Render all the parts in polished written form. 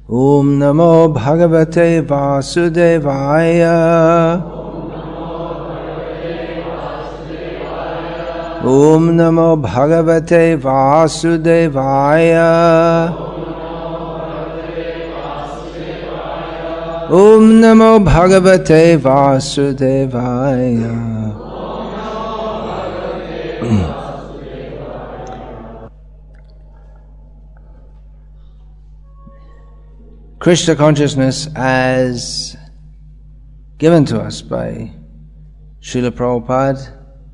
Om Namo Bhagavate Vasudevaya. Om Namo Bhagavate Vasudevaya. Om Namo Bhagavate Vasudevaya. Krishna consciousness as given to us by Srila Prabhupada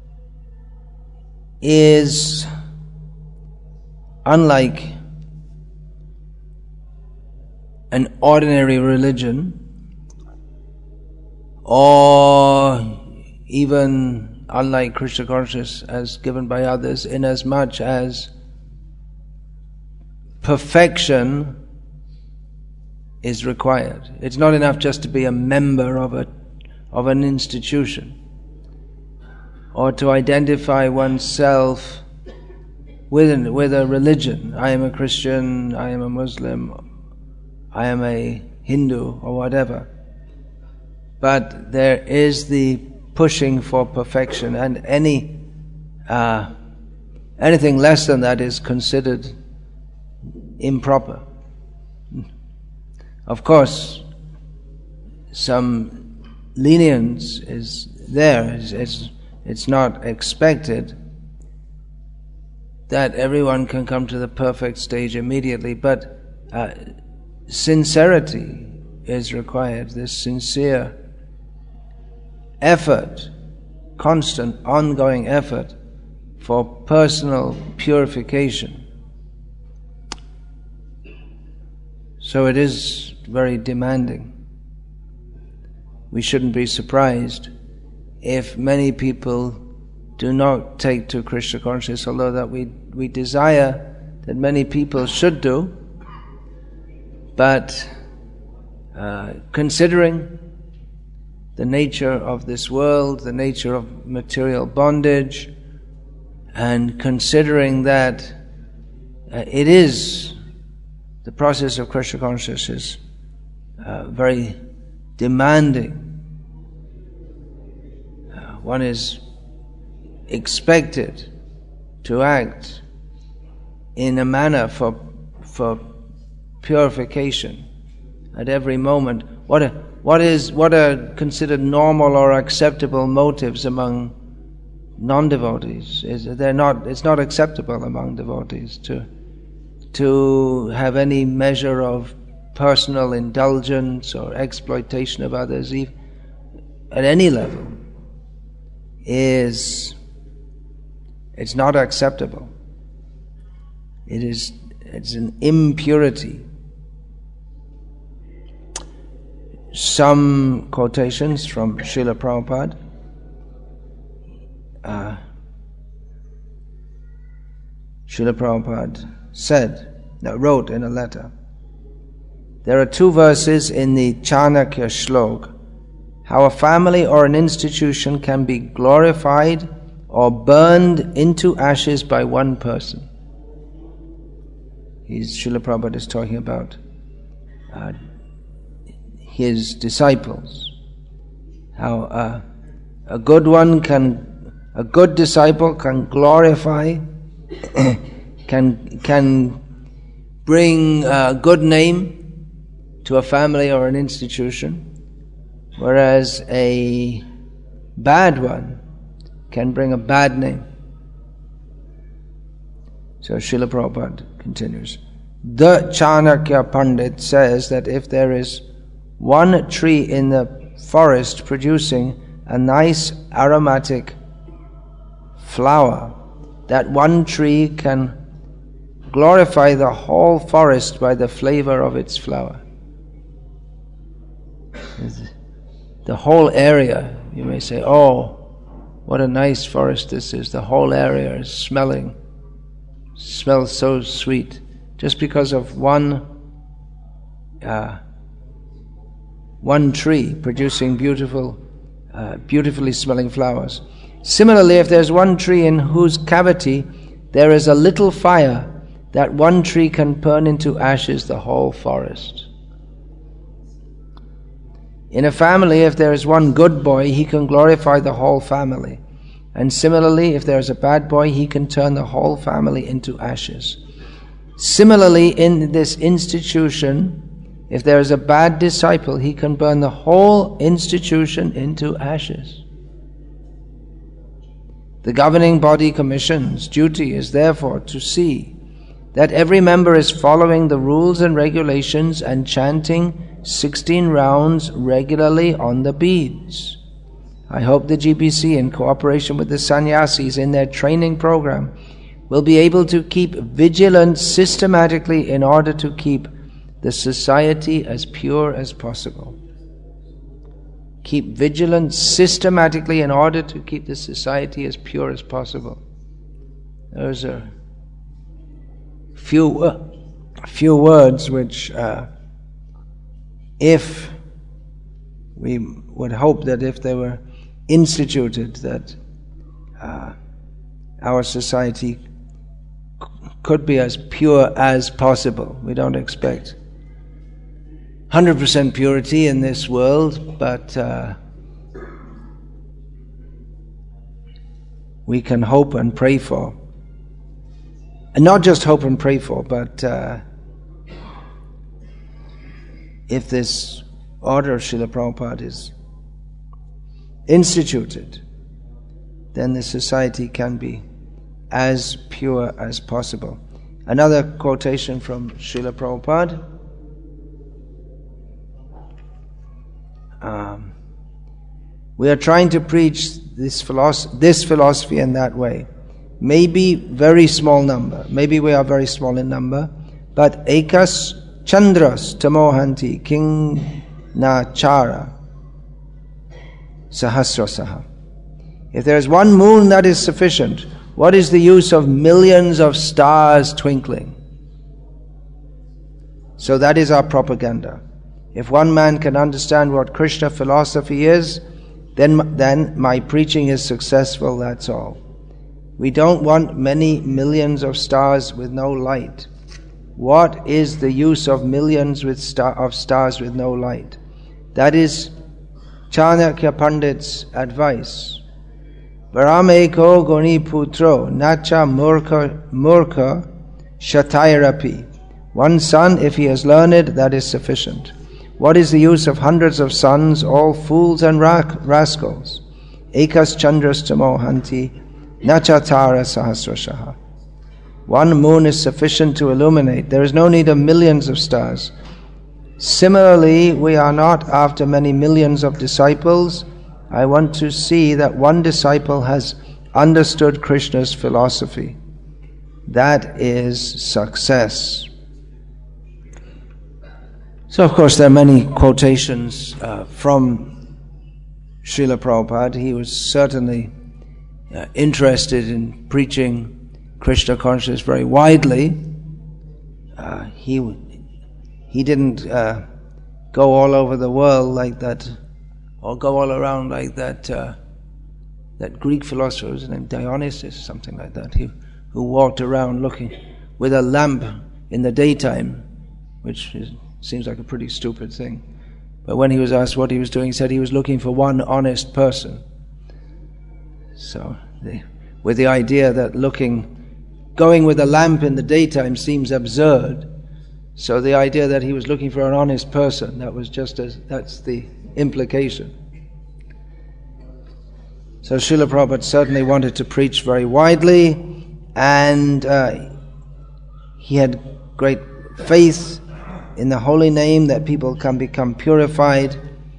is unlike an ordinary religion, or even unlike Krishna consciousness as given by others, inasmuch as perfection is required. It's not enough just to be a member of an institution, or to identify oneself with a religion. I am a Christian, I am a Muslim, I am a Hindu, or whatever. But there is the pushing for perfection, and anything less than that is considered improper. Of course, some lenience is there. It's not expected that everyone can come to the perfect stage immediately, but sincerity is required. This sincere effort, constant, ongoing effort for personal purification. So it is very demanding. We shouldn't be surprised if many people do not take to Krishna consciousness, although that we desire that many people should do. But considering the nature of this world, the nature of material bondage, and considering that it is the process of Krishna consciousness is very demanding. One is expected to act in a manner for purification at every moment. What are considered normal or acceptable motives among non-devotees? It's not acceptable among devotees to have any measure of personal indulgence or exploitation of others at any level. It's not acceptable. It's an impurity. Some quotations from Srila Prabhupada. Srila Prabhupada wrote in a letter, there are 2 verses in the Chanakya Shlok, how a family or an institution can be glorified or burned into ashes by one person. Srila Prabhupada is talking about his disciples. How a good disciple can glorify, can bring a good name to a family or an institution, whereas a bad one can bring a bad name. So Srila Prabhupada continues. The Chanakya Pandit says that if there is one tree in the forest producing a nice aromatic flower, that one tree can glorify the whole forest by the flavor of its flower. The whole area, you may say, oh, what a nice forest this is. The whole area is smells so sweet, just because of one tree producing beautifully smelling flowers. Similarly, if there's one tree in whose cavity there is a little fire, that one tree can burn into ashes the whole forest. In a family, if there is one good boy, he can glorify the whole family. And similarly, if there is a bad boy, he can turn the whole family into ashes. Similarly, in this institution, if there is a bad disciple, he can burn the whole institution into ashes. The governing body commission's duty is therefore to see that every member is following the rules and regulations and chanting 16 rounds regularly on the beads. I hope the GBC, in cooperation with the sannyasis in their training program, will be able to keep vigilant systematically in order to keep the society as pure as possible. Keep vigilant systematically in order to keep the society as pure as possible. Those are few words which, if we would hope that if they were instituted, that our society could be as pure as possible. We don't expect 100% purity in this world, but we can hope and pray for. And not just hope and pray for, but if this order of Srila Prabhupada is instituted, then the society can be as pure as possible. Another quotation from Srila Prabhupada. We are trying to preach this philosophy in that way. Maybe very small number. Maybe we are very small in number. But ekas chandras tamohanti king na chara sahasrasaha. If there is one moon, that is sufficient. What is the use of millions of stars twinkling? So that is our propaganda. If one man can understand what Krishna philosophy is, then my preaching is successful, that's all. We don't want many millions of stars with no light. What is the use of millions of stars with no light? That is Chanakya Pandit's advice. Varameko goni putro nacha murka shatairapi. One son, if he has learned, that is sufficient. What is the use of hundreds of sons, all fools and rascals? Ekas chandras tamohanti nachatara sahasrashaha. One moon is sufficient to illuminate. There is no need of millions of stars. Similarly, we are not after many millions of disciples. I want to see that one disciple has understood Krishna's philosophy. That is success. So, of course, there are many quotations from Srila Prabhupada. He was certainly interested in preaching Krishna consciousness very widely. He didn't go all over the world like that, or go all around like that Greek philosopher, was his name Dionysius, something like that, who walked around looking with a lamp in the daytime, which seems like a pretty stupid thing. But when he was asked what he was doing, he said he was looking for one honest person. So, with the idea that going with a lamp in the daytime seems absurd, so the idea that he was looking for an honest person, that's the implication. So Srila Prabhupada certainly wanted to preach very widely, and he had great faith in the holy name that people can become purified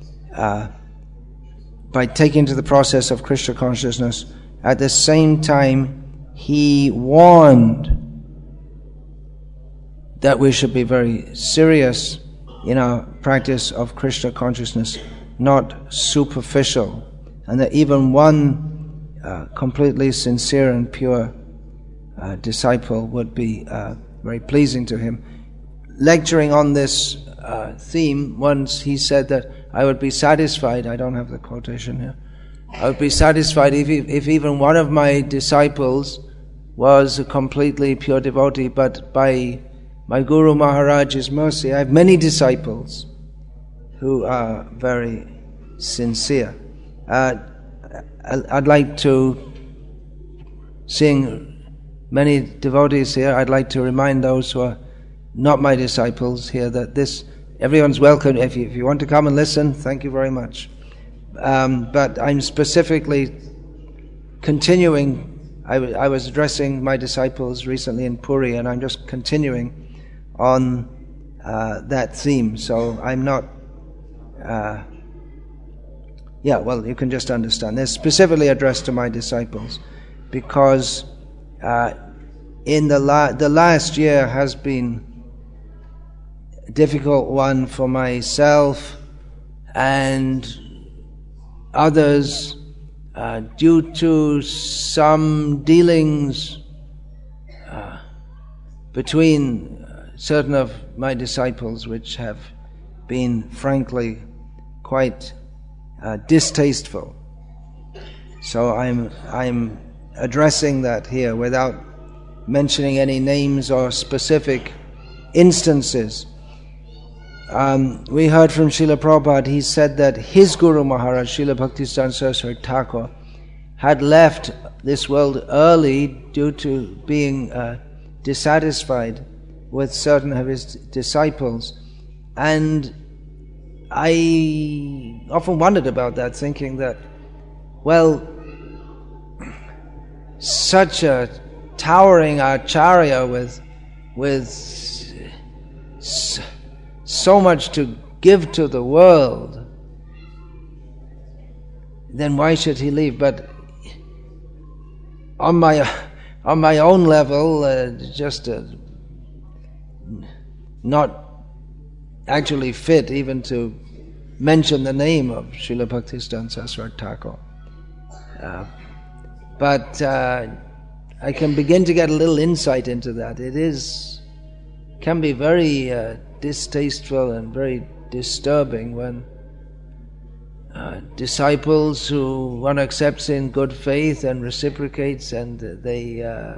by taking to the process of Krishna consciousness. At the same time, he warned that we should be very serious in our practice of Krishna consciousness, not superficial, and that even one completely sincere and pure disciple would be very pleasing to him. Lecturing on this theme, once he said that I would be satisfied, I don't have the quotation here, I would be satisfied if even one of my disciples was a completely pure devotee, but by my Guru Maharaj's mercy, I have many disciples, who are very sincere. I'd like to, seeing many devotees here, I'd like to remind those who are not my disciples here that everyone's welcome. If you want to come and listen, thank you very much. But I'm specifically continuing. I was addressing my disciples recently in Puri, and I'm just continuing on that theme. So I'm not. You can just understand. They're specifically addressed to my disciples because in the last year has been a difficult one for myself and others due to some dealings between certain of my disciples which have been frankly quite distasteful. So I'm addressing that here without mentioning any names or specific instances. We heard from Srila Prabhupada. He said that his Guru Maharaj, Srila Bhaktisiddhanta Saraswati Thakur, had left this world early due to being dissatisfied with certain of his disciples. And I often wondered about that, thinking that, well, such a towering acharya with so much to give to the world, then why should he leave? But on my own level, just not actually fit even to mention the name of Srila Bhaktisiddhanta Saraswati Thakur. But I can begin to get a little insight into that. Can be very distasteful and very disturbing when disciples who one accepts in good faith and reciprocates, and they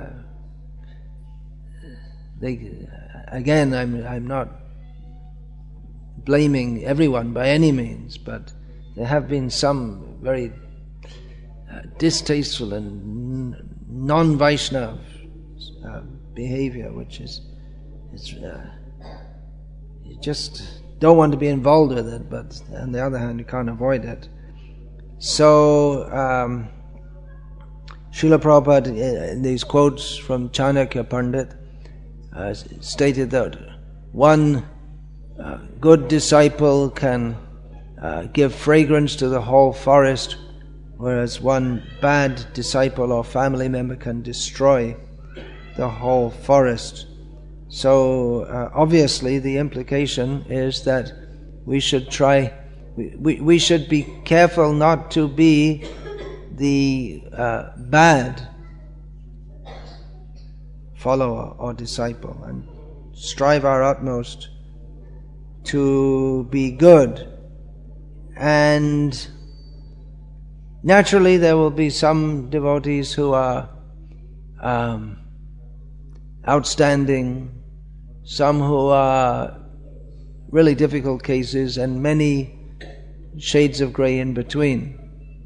again, I'm not blaming everyone by any means, but there have been some very distasteful and non-Vaishnava behavior, which is you just don't want to be involved with it, but on the other hand you can't avoid it. So Srila Prabhupada, in these quotes from Chanakya Pandit, stated that one good disciple can give fragrance to the whole forest, whereas one bad disciple or family member can destroy the whole forest. So obviously the implication is that we should we should be careful not to be the bad follower or disciple, and strive our utmost to be good. And naturally there will be some devotees who are outstanding, some who are really difficult cases, and many shades of grey in between.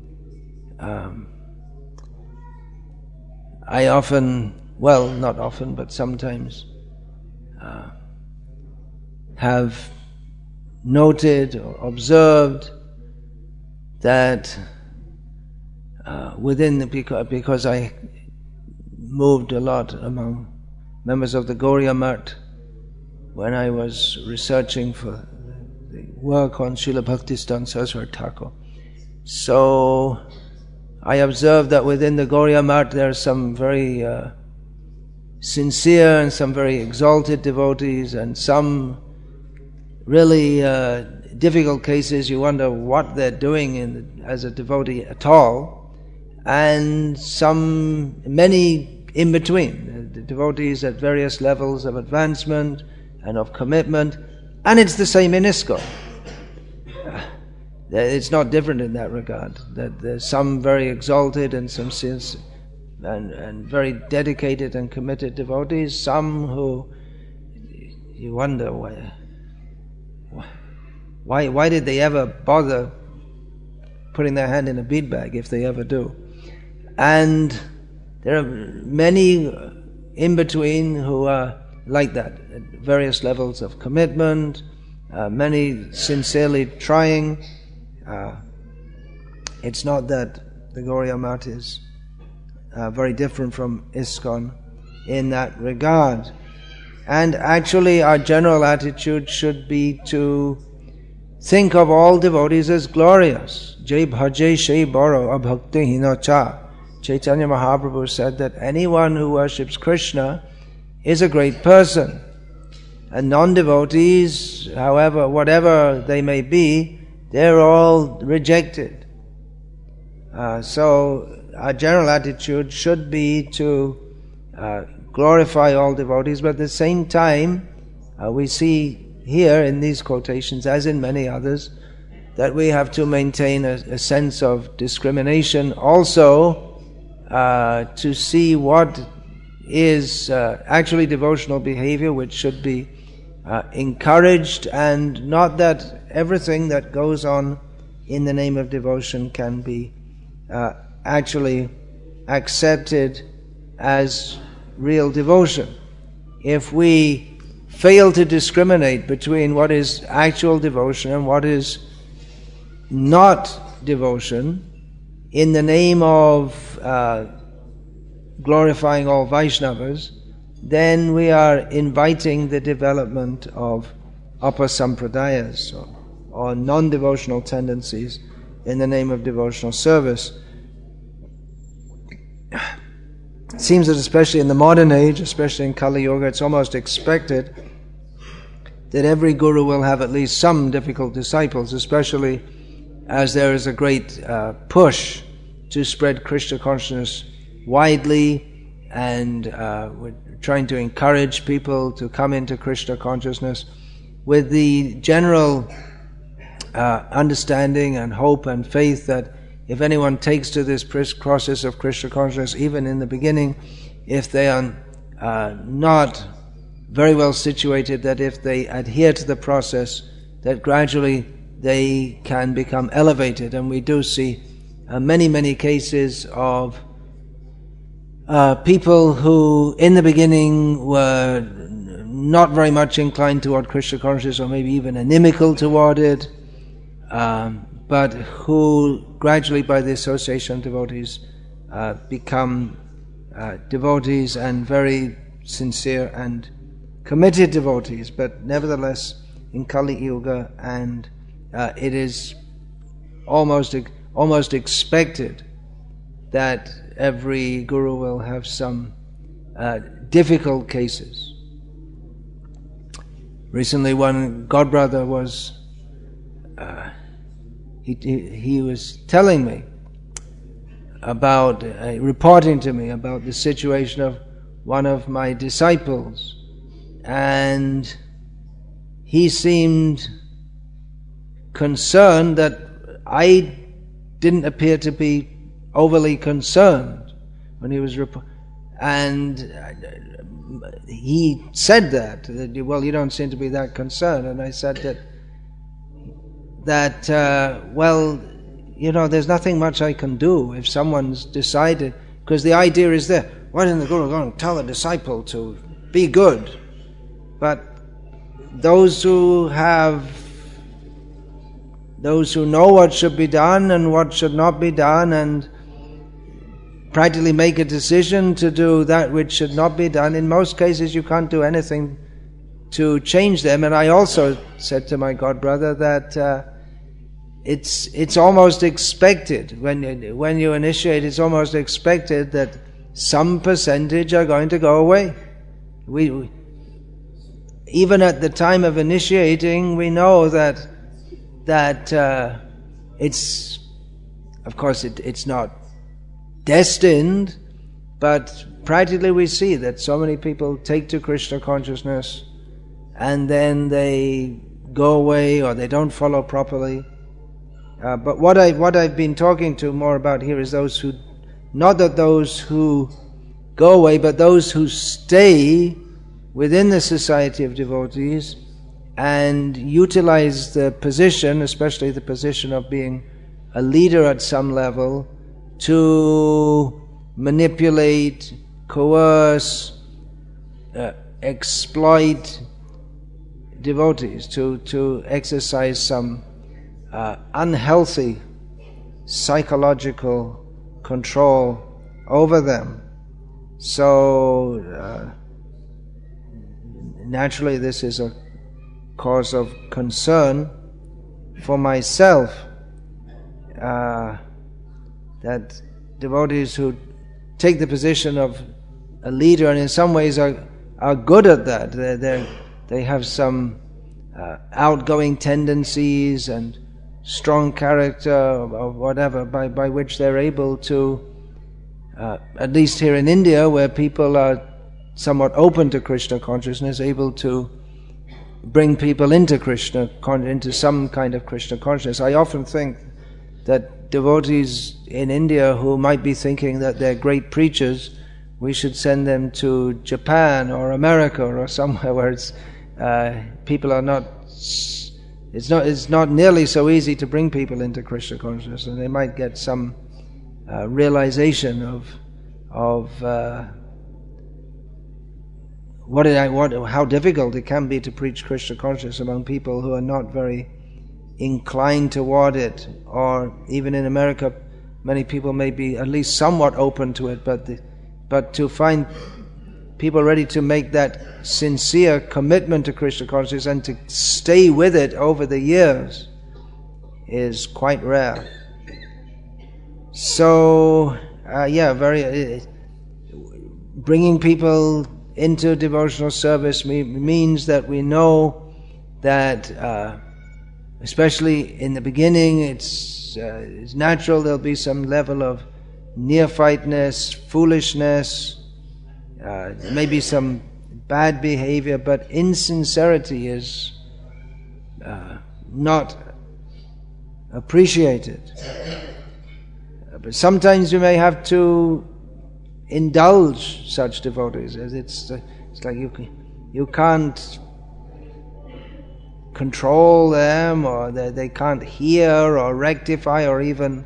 I often, well, not often, but sometimes have noted or observed that because I moved a lot among members of the Gauriya Math when I was researching for the work on Srila Bhaktisiddhanta Saraswati Thakur. So I observed that within the Gauriya Math there are some very sincere and some very exalted devotees, and some really difficult cases you wonder what they're doing as a devotee at all, and many in between, the devotees at various levels of advancement and of commitment. And it's the same in ISKCON. It's not different in that regard, that there's some very exalted and some sincere and very dedicated and committed devotees, some who you wonder Why did they ever bother putting their hand in a bead bag, if they ever do? And there are many in between who are like that, at various levels of commitment, many sincerely trying. It's not that the Gauriya Math is very different from ISKCON in that regard. And actually our general attitude should be to think of all devotees as glorious. Jai bhaje shai baro abhakti hina cha. Chaitanya Mahaprabhu said that anyone who worships Krishna is a great person. And non-devotees, however, whatever they may be, they're all rejected. So our general attitude should be to glorify all devotees, but at the same time, we see here in these quotations, as in many others, that we have to maintain a sense of discrimination also, to see what is actually devotional behavior, which should be encouraged, and not that everything that goes on in the name of devotion can be actually accepted as real devotion. If we fail to discriminate between what is actual devotion and what is not devotion, in the name of glorifying all Vaishnavas, then we are inviting the development of upasampradayas or non-devotional tendencies in the name of devotional service. It seems that especially in the modern age, especially in Kali Yuga, it's almost expected that every guru will have at least some difficult disciples, especially as there is a great push to spread Krishna consciousness widely, and we're trying to encourage people to come into Krishna consciousness with the general understanding and hope and faith that if anyone takes to this process of Krishna consciousness, even in the beginning, if they are not very well situated, that if they adhere to the process, that gradually they can become elevated. And we do see many cases of people who in the beginning were not very much inclined toward Krishna consciousness, or maybe even inimical toward it, but who gradually by the association of devotees become devotees, and very sincere and committed devotees. But nevertheless, in Kali Yuga, and it is almost expected that every guru will have some difficult cases. Recently, one godbrother was he was telling me about reporting to me about the situation of one of my disciples, and he seemed concerned that I didn't appear to be overly concerned when he was and he said that well, you don't seem to be that concerned. And I said that well, you know, there's nothing much I can do if someone's decided, because the idea is there, why didn't the Guru go and tell the disciple to be good? But those who know what should be done and what should not be done, and practically make a decision to do that which should not be done, in most cases you can't do anything to change them. And I also said to my godbrother that it's almost expected, when you initiate, it's almost expected that some percentage are going to go away. We even at the time of initiating, we know that it's, of course, it's not destined, but practically we see that so many people take to Krishna consciousness and then they go away, or they don't follow properly. But what I've been talking to more about here is those who, not that those who go away, but those who stay within the society of devotees and utilize the position, especially the position of being a leader at some level, to manipulate, coerce, exploit devotees, to exercise some unhealthy psychological control over them. So naturally this is a cause of concern for myself, that devotees who take the position of a leader, and in some ways are good at that, they have some outgoing tendencies and strong character or whatever, by which they're able to, at least here in India, where people are somewhat open to Krishna consciousness, able to bring people into into some kind of Krishna consciousness. I often think that devotees in India who might be thinking that they're great preachers, we should send them to Japan or America or somewhere where it's people are not. It's not nearly so easy to bring people into Krishna consciousness, and they might get some realization of how difficult it can be to preach Krishna consciousness among people who are not very inclined toward it. Or even in America, many people may be at least somewhat open to it, but to find people ready to make that sincere commitment to Krishna consciousness and to stay with it over the years is quite rare. So, bringing people into devotional service means that we know that, especially in the beginning, it's natural there'll be some level of neophyteness, foolishness, maybe some bad behavior, but insincerity is not appreciated. But sometimes you may have to indulge such devotees, as it's like you can't control them, or they can't hear or rectify or even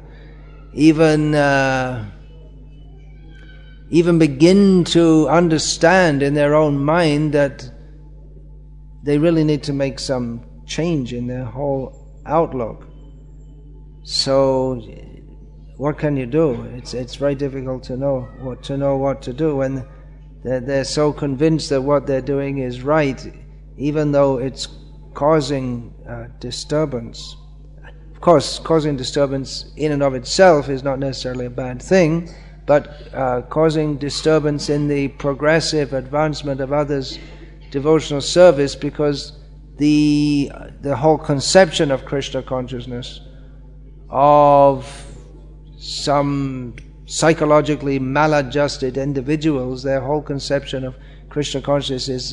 begin to understand in their own mind that they really need to make some change in their whole outlook. So what can you do? It's very difficult to know what to do when they're so convinced that what they're doing is right, even though it's causing disturbance. Of course, causing disturbance in and of itself is not necessarily a bad thing, but causing disturbance in the progressive advancement of others' devotional service, because the whole conception of Krishna consciousness of some psychologically maladjusted individuals, their whole conception of Krishna consciousness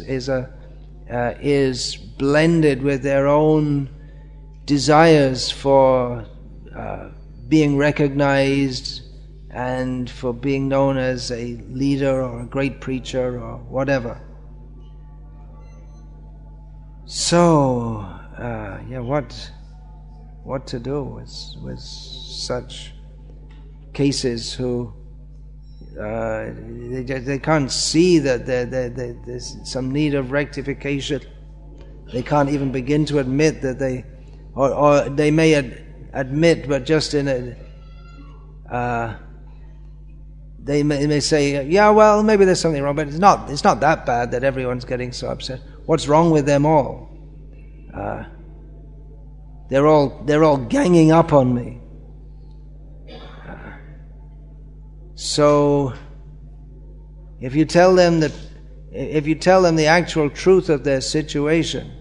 is blended with their own desires for being recognized and for being known as a leader or a great preacher or whatever. So, what to do with such cases who they can't see that there's some need of rectification. They can't even begin to admit that or they may admit, but just in a they may say, yeah, well, maybe there's something wrong, but it's not that bad that everyone's getting so upset. What's wrong with them all? They're all ganging up on me. So if you tell them the actual truth of their situation,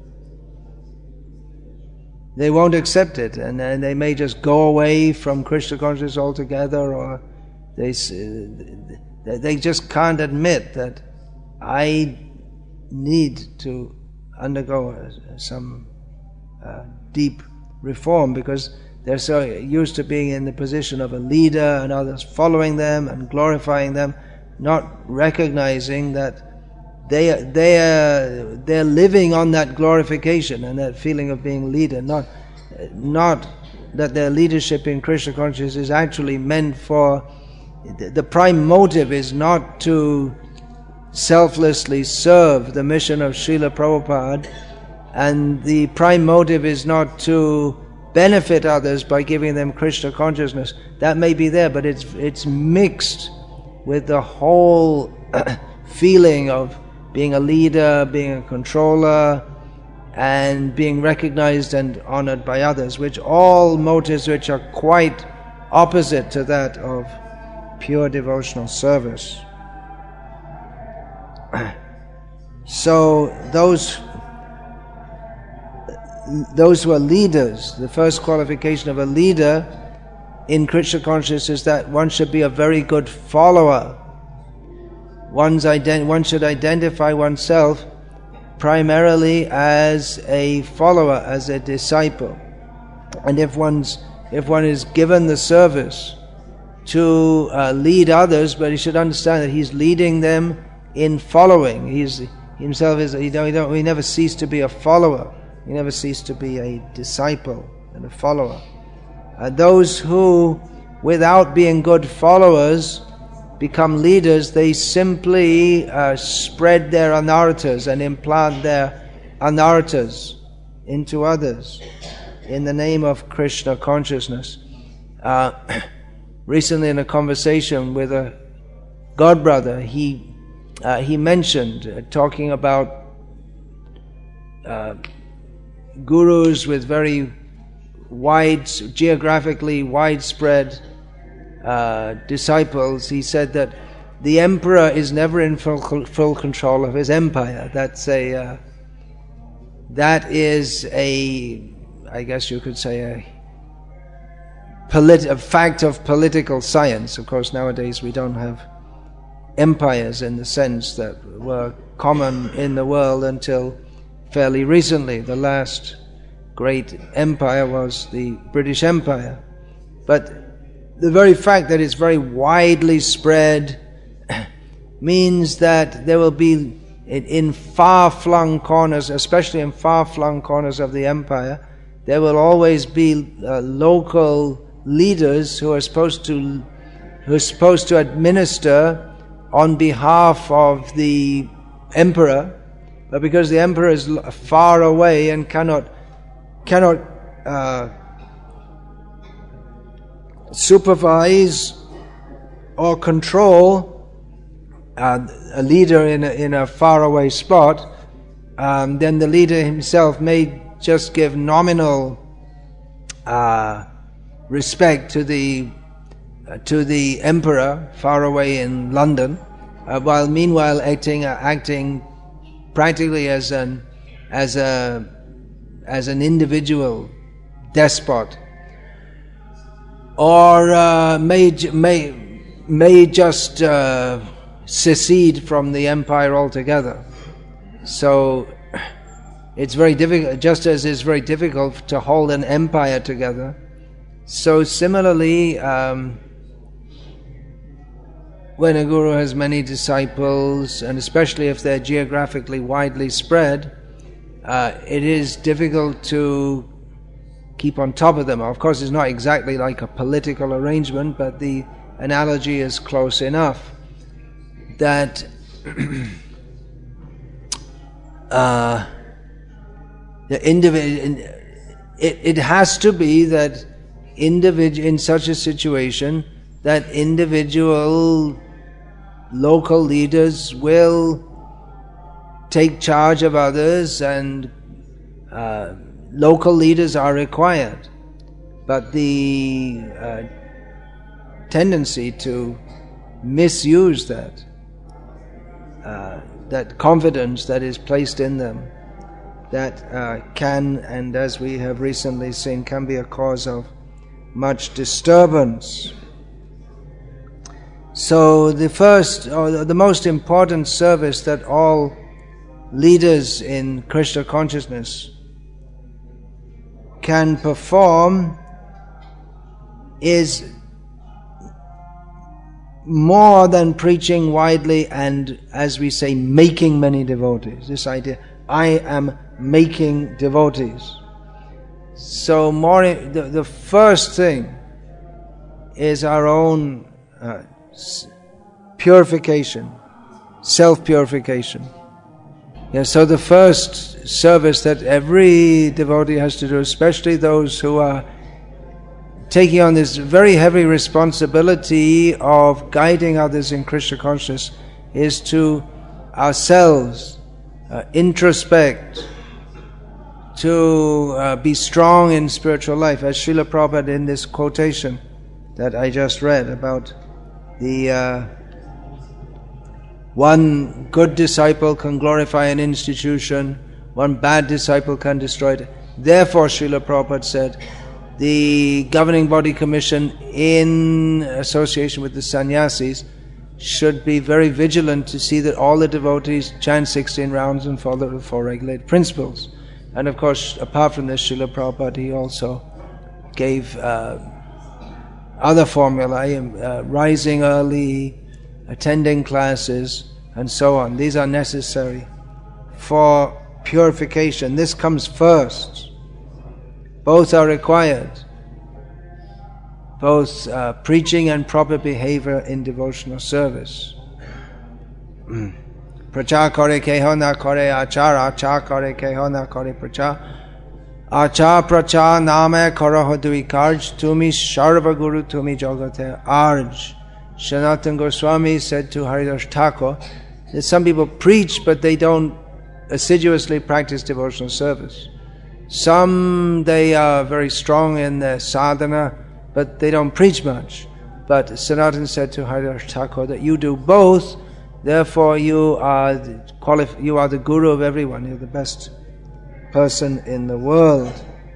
they won't accept it, and they may just go away from Krishna consciousness altogether, or they just can't admit that I need to undergo some deep reform, because they're so used to being in the position of a leader and others following them and glorifying them, not recognizing that they're living on that glorification and that feeling of being leader, not that their leadership in Krishna consciousness is actually meant for. The prime motive is not to selflessly serve the mission of Srila Prabhupada, and the prime motive is not to benefit others by giving them Krishna consciousness. That may be there, but it's mixed with the whole feeling of being a leader, being a controller, and being recognized and honored by others, which all motives which are quite opposite to that of pure devotional service. So those who are leaders, the first qualification of a leader in Krishna consciousness is that one should be a very good follower. One should identify oneself primarily as a follower, as a disciple. And if one is given the service to lead others, but he should understand that he's leading them in following. He never ceased to be a follower. He never ceased to be a disciple and a follower. Those who, without being good followers, become leaders, they simply spread their anarthas and implant their anarthas into others in the name of Krishna consciousness. Recently, in a conversation with a godbrother, he mentioned, talking about gurus with very geographically widespread disciples. He said that the emperor is never in full control of his empire. That is I guess you could say a fact of political science. Of course, nowadays we don't have empires in the sense that were common in the world until fairly recently. The last great empire was the British Empire. But the very fact that it's very widely spread means that there will be, in far-flung corners, especially in far-flung corners of the empire, there will always be local leaders who are supposed to administer on behalf of the emperor, but because the emperor is far away and cannot supervise or control a leader in a faraway spot, then the leader himself may just give nominal respect to the emperor far away in London, while meanwhile acting practically as an individual despot, or may just secede from the empire altogether. So it's very difficult, just as it's very difficult to hold an empire together. So similarly, when a guru has many disciples, and especially if they're geographically widely spread, it is difficult to keep on top of them. Of course, it's not exactly like a political arrangement, but the analogy is close enough that it has to be that in such a situation that individual local leaders will take charge of others, and local leaders are required. But the tendency to misuse that confidence that is placed in them, that can, and as we have recently seen, can be a cause of much disturbance. So the first, or the most important service that all leaders in Krishna consciousness can perform is more than preaching widely and, as we say, making many devotees. This idea, I am making devotees. So the first thing is our own purification, self-purification. Yeah, so the first service that every devotee has to do, especially those who are taking on this very heavy responsibility of guiding others in Krishna consciousness, is to ourselves introspect, to be strong in spiritual life. As Srila Prabhupada in this quotation that I just read about the one good disciple can glorify an institution, one bad disciple can destroy it. Therefore, Srila Prabhupada said, the governing body commission, in association with the sannyasis, should be very vigilant to see that all the devotees chant 16 rounds and follow the 4 regulated principles. And of course, apart from this, Srila Prabhupada, he also gave other formulae, rising early, attending classes, and so on. These are necessary for purification. This comes first. Both are required. Both preaching and proper behavior in devotional service. Prachar kare keho na kare achar, achar kare keho na kare prachar. Achar prachar name karaho dui karj, tumi sharva guru tumi jagate arj. Sanatana Goswami said to Haridas Thakur that some people preach but they don't assiduously practice devotional service. Some, they are very strong in their sadhana but they don't preach much. But Sanatana said to Haridas Thakur that you do both, therefore you are the guru of everyone, you're the best person in the world.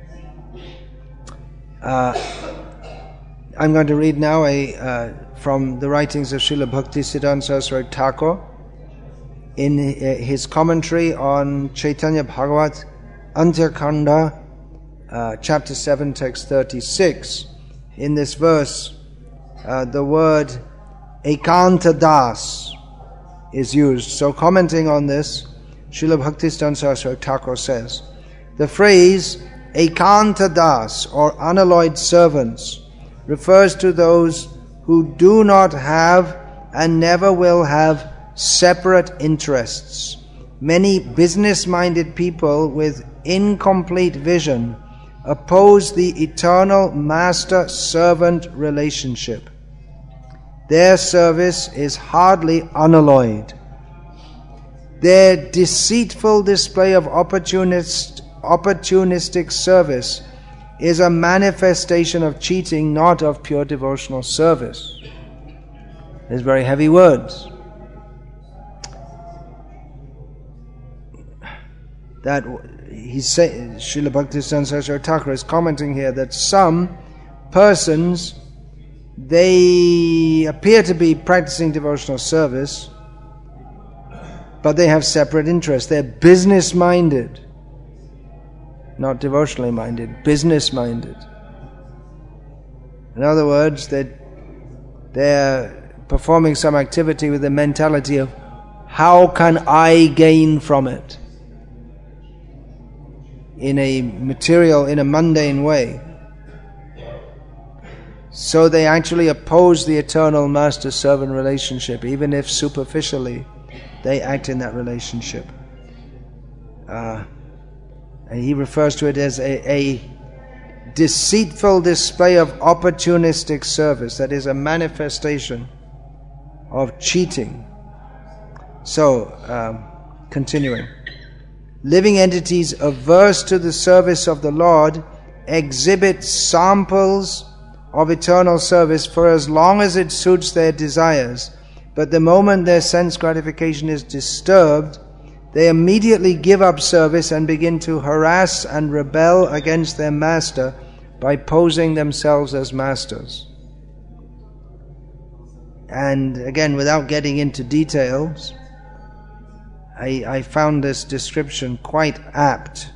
I'm going to read now from the writings of Srila Bhaktisiddhanta Saraswati Thakur in his commentary on Chaitanya Bhagavat Antyakanda, chapter 7, text 36. In this verse, the word Ekanta Das is used. So commenting on this, Srila Bhaktisiddhanta Saraswati Thakur says, the phrase Ekanta Das, or unalloyed servants, refers to those who do not have and never will have separate interests. Many business-minded people with incomplete vision oppose the eternal master-servant relationship. Their service is hardly unalloyed. Their deceitful display of opportunistic service is a manifestation of cheating, not of pure devotional service. These very heavy words. That he say, Srila Bhaktisiddhanta Saraswati Thakur is commenting here that some persons, they appear to be practicing devotional service, but they have separate interests. They're business-minded. Not devotionally minded, business-minded. In other words, they're performing some activity with the mentality of, how can I gain from it? In a material, in a mundane way. So they actually oppose the eternal master-servant relationship, even if superficially they act in that relationship. And he refers to it as a deceitful display of opportunistic service, that is a manifestation of cheating. So, continuing. Living entities averse to the service of the Lord exhibit samples of eternal service for as long as it suits their desires, but the moment their sense gratification is disturbed, they immediately give up service and begin to harass and rebel against their master by posing themselves as masters. And again, without getting into details, I found this description quite apt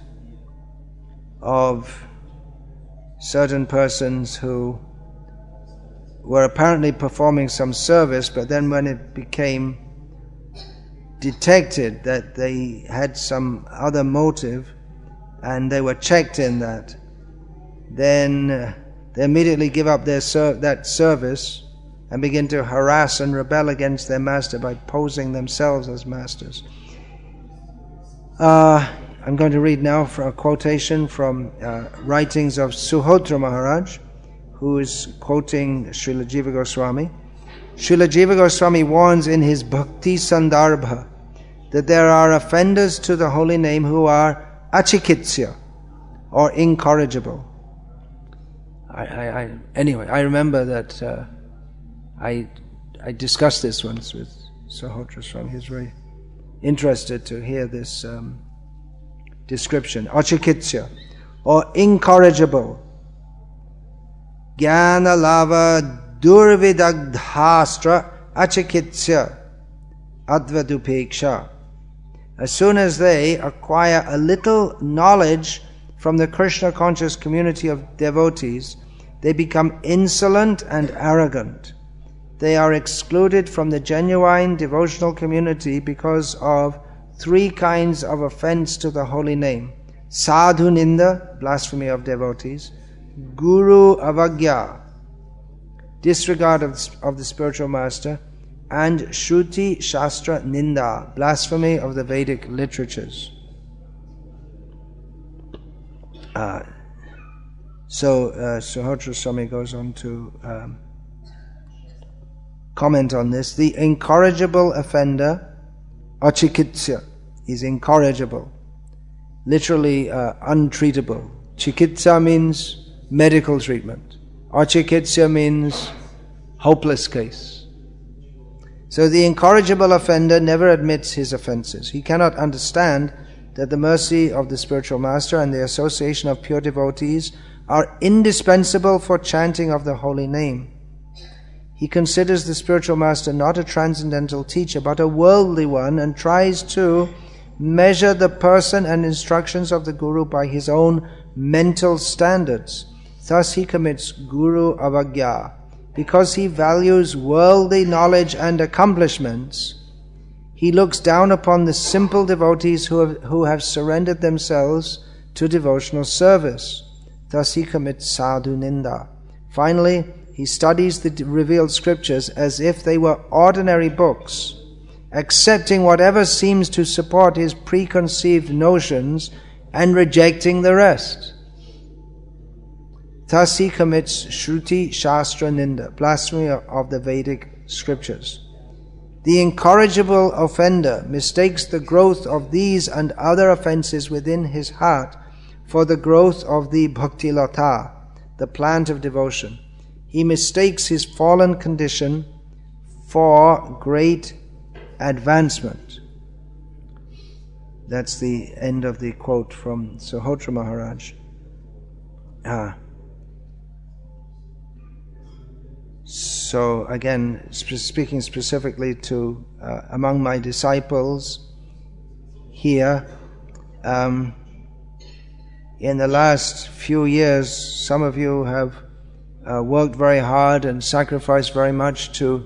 of certain persons who were apparently performing some service, but then when it became detected that they had some other motive and they were checked in that, then they immediately give up that service and begin to harass and rebel against their master by posing themselves as masters. I'm going to read now for a quotation from writings of Suhotra Maharaj, who is quoting Srila Jiva Goswami. Srila Jiva Goswami warns in his Bhakti Sandarbha that there are offenders to the holy name who are achikitsya, or incorrigible. Anyway, I remember that I discussed this once with Suhotra Swami. He was very interested to hear this description. Achikitsya, or incorrigible. Jnana lava durvidagdhastra achikitsya advadupeksha. As soon as they acquire a little knowledge from the Krishna conscious community of devotees, they become insolent and arrogant. They are excluded from the genuine devotional community because of 3 kinds of offense to the holy name: sadhu ninda, blasphemy of devotees; guru avagya, disregard of the spiritual master; and shruti shastra ninda, blasphemy of the Vedic literatures. So Suhotra Swami goes on to comment on this. The incorrigible offender, achikitsya, is incorrigible, literally untreatable. Chikitsa means medical treatment. Achikitsya means hopeless case. So the incorrigible offender never admits his offenses. He cannot understand that the mercy of the spiritual master and the association of pure devotees are indispensable for chanting of the holy name. He considers the spiritual master not a transcendental teacher, but a worldly one, and tries to measure the person and instructions of the Guru by his own mental standards. Thus he commits Guru Avagya. Because he values worldly knowledge and accomplishments, he looks down upon the simple devotees who have surrendered themselves to devotional service. Thus he commits Sadhu Ninda. Finally, he studies the revealed scriptures as if they were ordinary books, accepting whatever seems to support his preconceived notions and rejecting the rest. Thus he commits Shruti Shastra Ninda, blasphemy of the Vedic scriptures. The incorrigible offender mistakes the growth of these and other offenses within his heart for the growth of the Bhakti Lata, the plant of devotion. He mistakes his fallen condition for great advancement. That's the end of the quote from Suhotra Maharaj. So again, speaking specifically to among my disciples here, in the last few years, some of you have worked very hard and sacrificed very much to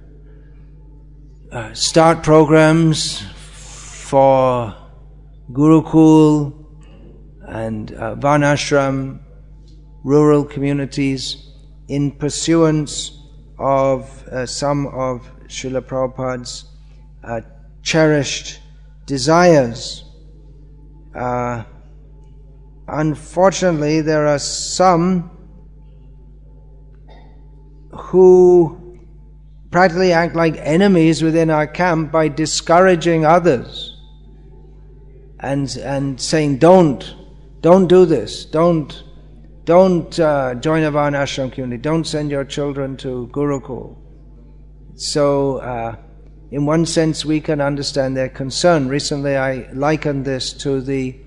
start programs for Gurukul and Varnashram, rural communities, in pursuance of some of Srila Prabhupada's cherished desires. Unfortunately, there are some who practically act like enemies within our camp by discouraging others and saying, don't do this, don't join a Varnashram community, don't send your children to Gurukul. So in one sense we can understand their concern. Recently I likened this to the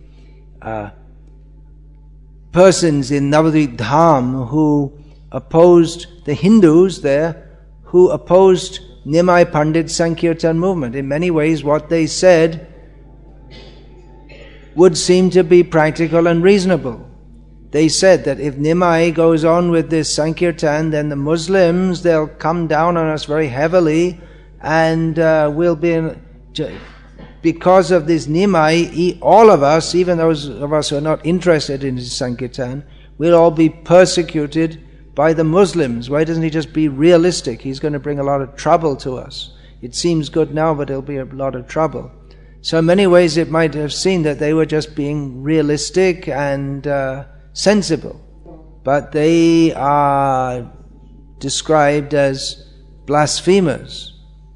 persons in Navadvip Dham who opposed the Hindus there, who opposed Nimai Pandit Sankirtan movement. In many ways what they said would seem to be practical and reasonable. they said that if Nimai goes on with this Sankirtan, then the Muslims, they'll come down on us very heavily, and we'll be because of this Nimai, all of us, even those of us who are not interested in this Sankirtan, we'll all be persecuted by the Muslims. Why doesn't he just be realistic? He's going to bring a lot of trouble to us. It seems good now, but it'll be a lot of trouble. So in many ways it might have seemed that they were just being realistic and sensible. But they are described as blasphemers.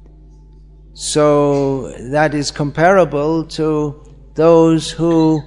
So that is comparable to those who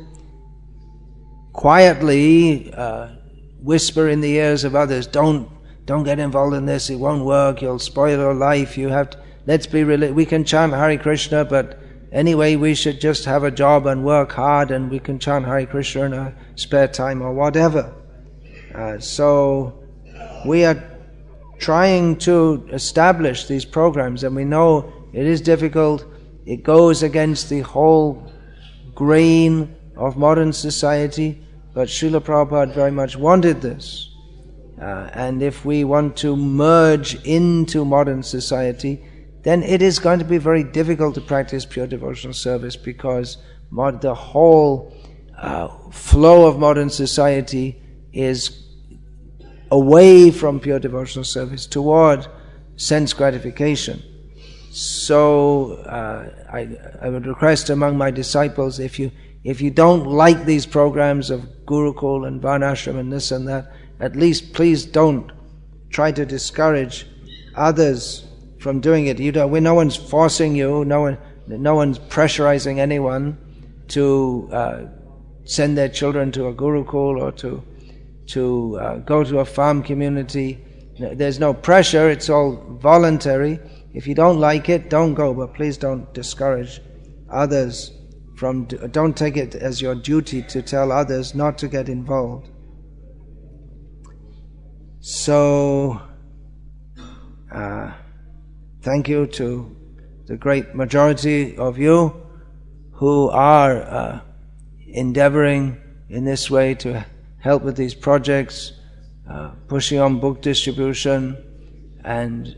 quietly whisper in the ears of others, don't get involved in this, it won't work, you'll spoil your life, you have to, let's be we can chant Hare Krishna, but anyway we should just have a job and work hard, and we can chant Hare Krishna in our spare time or whatever. So we are trying to establish these programs, and we know it is difficult. It goes against the whole grain of modern society, but Srila Prabhupada very much wanted this. And if we want to merge into modern society, then it is going to be very difficult to practice pure devotional service, because the whole flow of modern society is away from pure devotional service toward sense gratification. So I would request among my disciples, if you don't like these programs of Gurukul and Varnashram and this and that, at least please don't try to discourage others from doing it. No one's forcing you, no one's pressurizing anyone to send their children to a Gurukul or to go to a farm community. There's no pressure, it's all voluntary. If you don't like it, don't go, but please don't discourage others don't take it as your duty to tell others not to get involved. So, thank you to the great majority of you who are endeavoring in this way to help with these projects, pushing on book distribution, and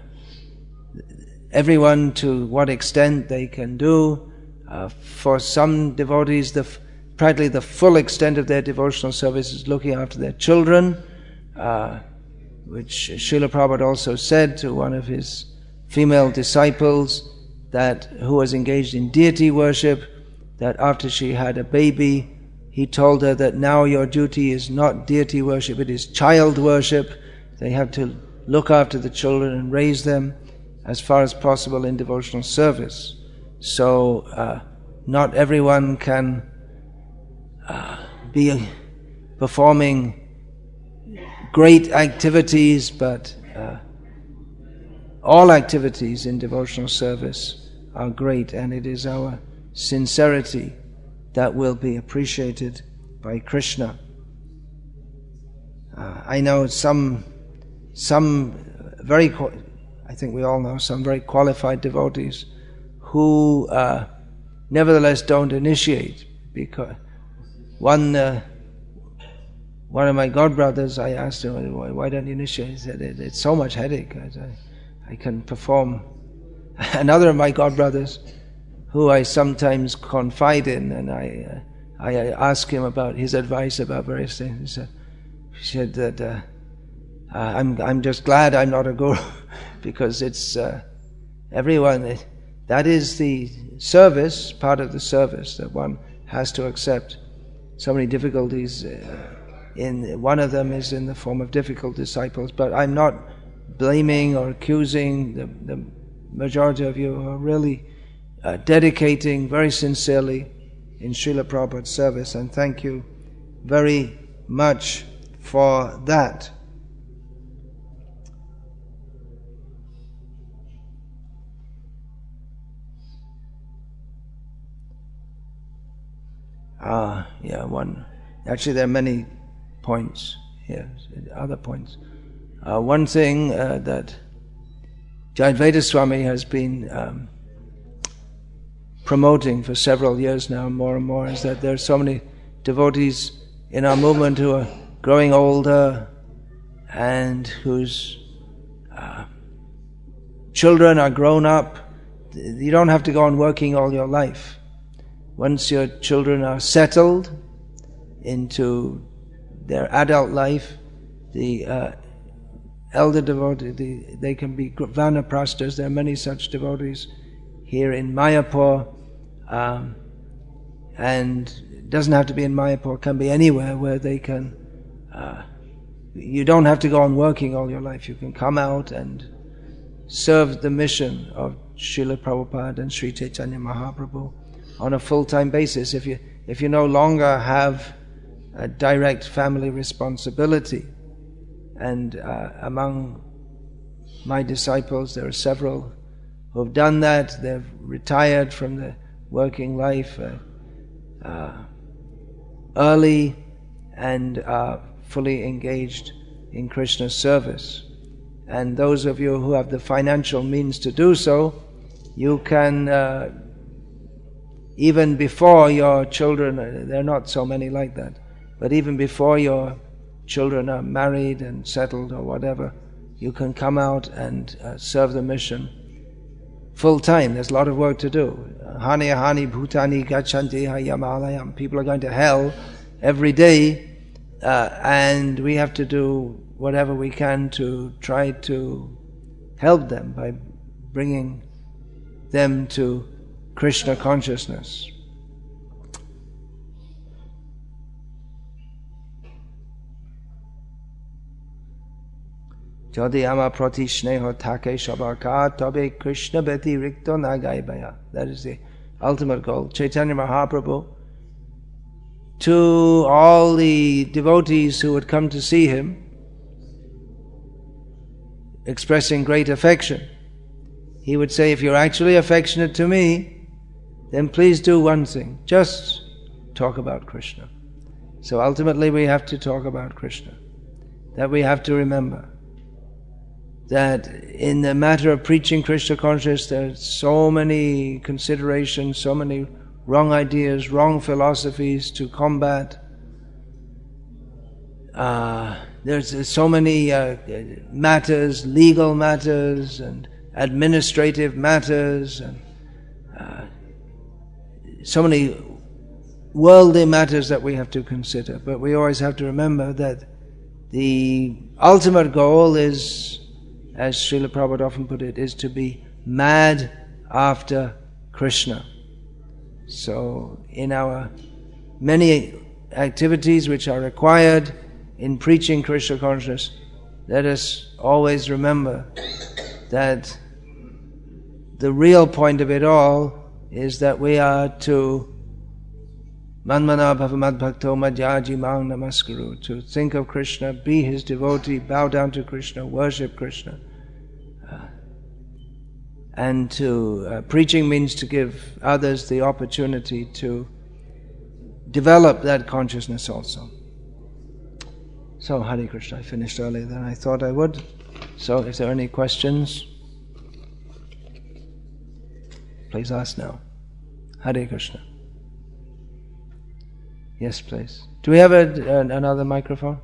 everyone to what extent they can do. For some devotees, practically the full extent of their devotional service is looking after their children, which Srila Prabhupada also said to one of his female disciples who was engaged in deity worship, that after she had a baby, he told her that now your duty is not deity worship, it is child worship. They have to look after the children and raise them as far as possible in devotional service. So not everyone can be performing great activities, but all activities in devotional service are great, and it is our sincerity that will be appreciated by Krishna. I know some very, I think we all know some very qualified devotees who nevertheless don't initiate, because one of my godbrothers, I asked him, why don't you initiate? He said, it's so much headache. I can perform. Another of my godbrothers, who I sometimes confide in, and I ask him about his advice about various things. He said that I'm just glad I'm not a guru, because it's everyone. That is the service, part of the service, that one has to accept so many difficulties. One of them is in the form of difficult disciples, but I'm not blaming or accusing the majority of you who are really dedicating very sincerely in Srila Prabhupada's service, and thank you very much for that. Actually, there are many points here, other points. One thing that Jayadvaita Swami has been promoting for several years now, more and more, is that there are so many devotees in our movement who are growing older and whose children are grown up. You don't have to go on working all your life. Once your children are settled into their adult life, the elder devotee, they can be vanaprasthas. There are many such devotees here in Mayapur, and it doesn't have to be in Mayapur, it can be anywhere where they can, you don't have to go on working all your life. You can come out and serve the mission of Srila Prabhupada and Sri Chaitanya Mahaprabhu on a full-time basis. If you no longer have a direct family responsibility, and among my disciples there are several who have done that. They've retired from the working life early and are fully engaged in Krishna's service. And those of you who have the financial means to do so, you can, even before your children, there are not so many like that, but even before your children are married and settled or whatever, you can come out and serve the mission full time. There's a lot of work to do. Hani hani bhutani gachanti hayamalayam. People are going to hell every day, and we have to do whatever we can to try to help them by bringing them to Krishna consciousness. Jodi ama prati sneho take shabaka tobe Krishna beti rikto nagaibaya. That is the ultimate goal. Chaitanya Mahaprabhu, to all the devotees who would come to see him, expressing great affection, he would say, if you're actually affectionate to me, then please do one thing, just talk about Krishna. So ultimately we have to talk about Krishna. That we have to remember that in the matter of preaching Krishna consciousness, there's so many considerations, so many wrong ideas, wrong philosophies to combat. There's so many matters, legal matters and administrative matters, and so many worldly matters that we have to consider. But we always have to remember that the ultimate goal is, as Srila Prabhupada often put it, is to be mad after Krishna. So in our many activities which are required in preaching Krishna consciousness, let us always remember that the real point of it all is that we are to manmana bhavamad bhakto madhyaji mang namaskaru, to think of Krishna, be his devotee, bow down to Krishna, worship Krishna. And to preaching means to give others the opportunity to develop that consciousness also. So Hare Krishna, I finished earlier than I thought I would. So if there are any questions, please ask now. Hare Krishna. Yes, please. Do we have another microphone?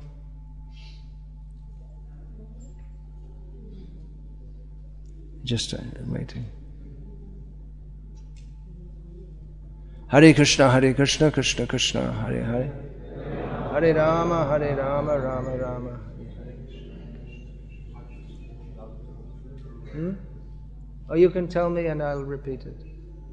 Just waiting. Hare Krishna, Krishna Krishna, Hare Hare. Hare Rama, Rama Rama, Hare Hare. Or you can tell me and I'll repeat it.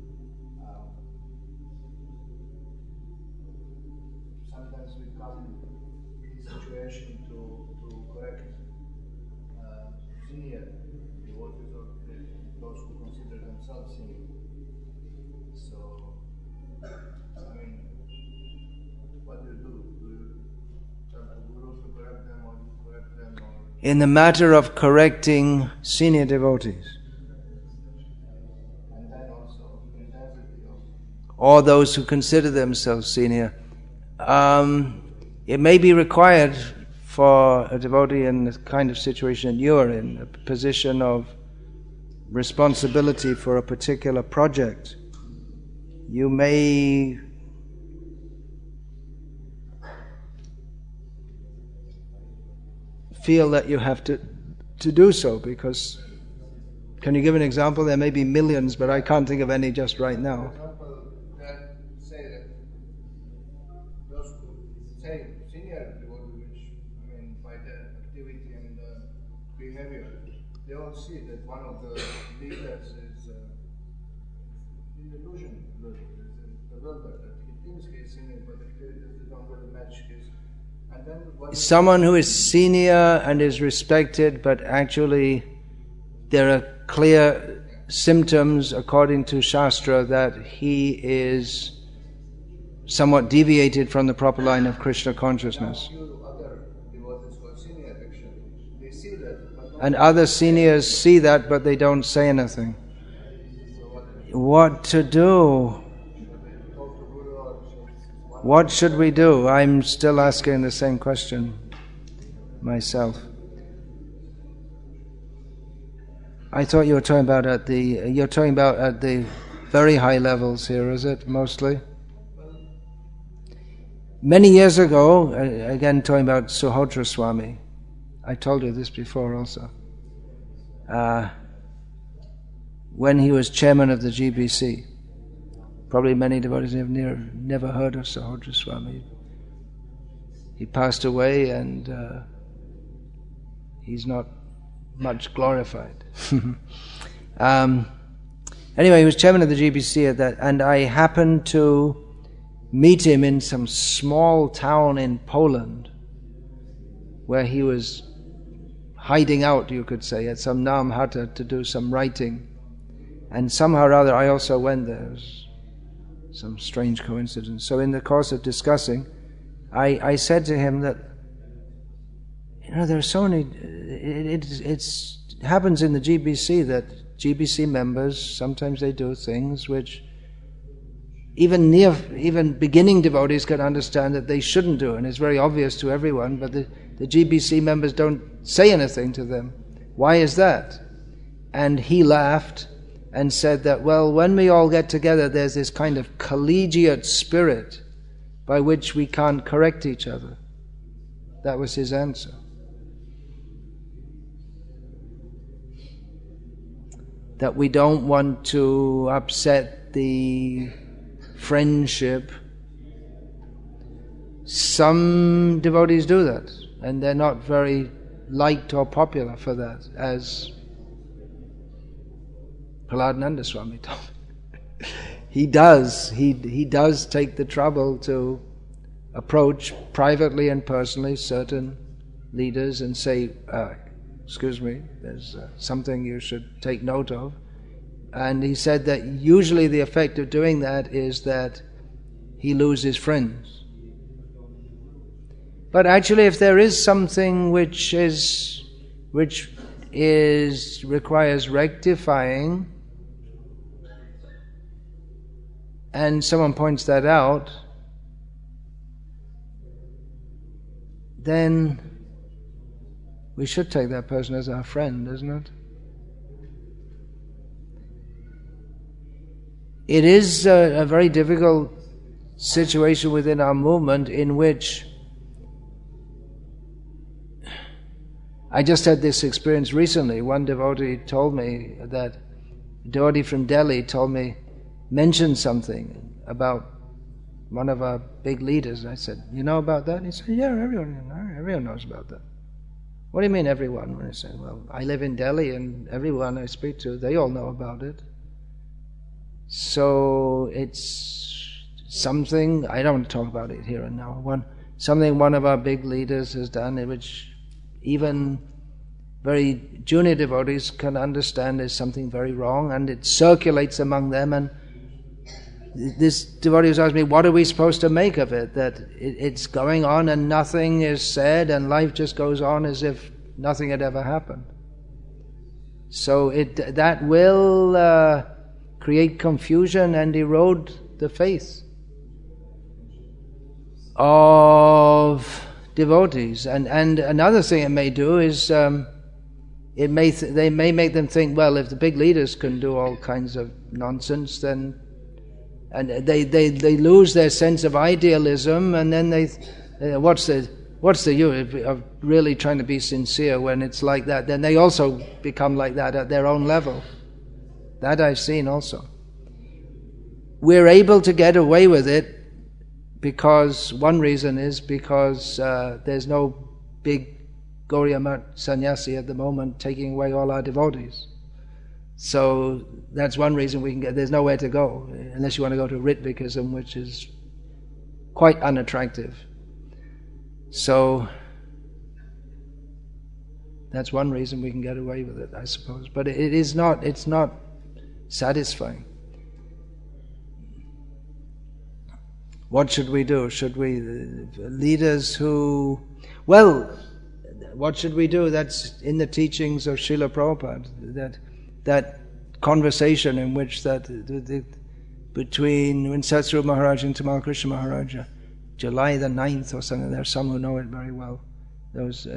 Sometimes we come in a situation to correct senior devotees or those who consider themselves senior. So, I mean, what do? Do you tell the gurus to correct them, or you correct them? Or in the matter of correcting senior devotees, and then also intensity of, or those who consider themselves senior, it may be required for a devotee in the kind of situation you're in, a position of responsibility for a particular project. You may feel that you have to do so, because can you give an example? There may be millions, but I can't think of any just right now. For example, that say that those who say senior devotees, which by their activity and behavior, they all see that one of the leaders is in illusion, the wilder, that he thinks he's senior, but activities don't really match his. And then someone who is senior and is respected, but actually there are clear symptoms according to Shastra that he is somewhat deviated from the proper line of Krishna consciousness. And other seniors see that, but they don't say anything. What to do? What should we do? I'm still asking the same question myself. I thought you were talking about at the very high levels here, is it, mostly? Many years ago, again talking about Suhotra Swami, I told you this before also, when he was chairman of the GBC, probably many devotees have never heard of Suhotra Swami. He passed away and he's not much glorified. Anyway, he was chairman of the GBC at that, and I happened to meet him in some small town in Poland where he was hiding out, you could say, at some Nam Hata to do some writing. And somehow or other I also went there. It was some strange coincidence. So in the course of discussing, I said to him that, there are so many, it happens in the GBC that GBC members, sometimes they do things which even beginning devotees can understand that they shouldn't do, and it's very obvious to everyone, but the GBC members don't say anything to them. Why is that? And he laughed and said that, well, when we all get together, there's this kind of collegiate spirit by which we can't correct each other. That was his answer. That we don't want to upset the friendship. Some devotees do that, and they're not very liked or popular for that, as Prahladnanda Swami told me. He does take the trouble to approach privately and personally certain leaders and say, excuse me, there's something you should take note of. And he said that usually the effect of doing that is that he loses friends. But actually, if there is something which requires rectifying, and someone points that out, then we should take that person as our friend, isn't it? It is a very difficult situation within our movement in which I just had this experience recently. One devotee told me that, a devotee from Delhi told me, mentioned something about one of our big leaders. I said, you know about that? He said, yeah, everyone knows about that. What do you mean everyone? I said, well, I live in Delhi and everyone I speak to, they all know about it. So it's something, I don't want to talk about it here and now, something one of our big leaders has done, which even very junior devotees can understand is something very wrong, and it circulates among them. And this devotee has asked me, what are we supposed to make of it? That it's going on and nothing is said and life just goes on as if nothing had ever happened. So that will create confusion and erode the faith of devotees. And another thing it may do is they may make them think, well, if the big leaders can do all kinds of nonsense, then and they lose their sense of idealism, and then what's the What's the use of really trying to be sincere when it's like that? Then they also become like that at their own level. That I've seen also. We're able to get away with it because one reason is because there's no big Gaudiya Math sannyasi at the moment taking away all our devotees. So that's one reason we can get. There's nowhere to go unless you want to go to Ritvikism, which is quite unattractive. So that's one reason we can get away with it, I suppose. But it's not satisfying. What should we do? Should we, leaders who, well, what should we do? That's in the teachings of Srila Prabhupada, that conversation in which between when Satsuru Maharaj and Tamal Krishna Maharaja, July the 9th or something, there are some who know it very well, those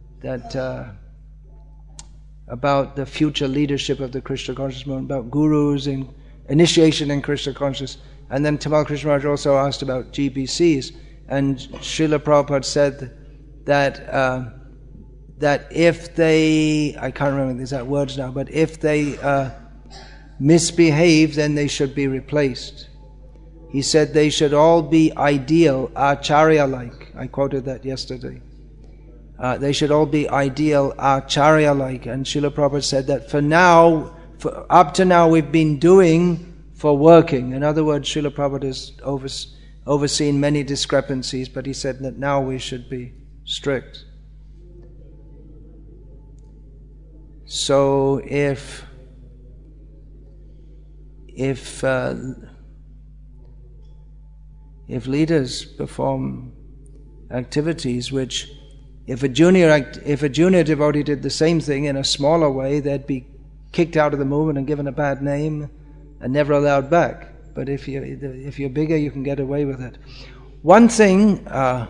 about the future leadership of the Krishna conscious movement, about gurus and initiation in Krishna consciousness. And then Tamal Krishna Maharaj also asked about GBCs, and Srila Prabhupada said that if they, I can't remember the exact words now, but if they misbehave, then they should be replaced. He said they should all be ideal, acharya-like. I quoted that yesterday. They should all be ideal, acharya-like. And Srila Prabhupada said that for now, up to now we've been doing for working. In other words, Srila Prabhupada has overseen many discrepancies, but he said that now we should be strict. So if leaders perform activities which, if a junior devotee did the same thing in a smaller way, they'd be kicked out of the movement and given a bad name and never allowed back. But if you're bigger, you can get away with it. One thing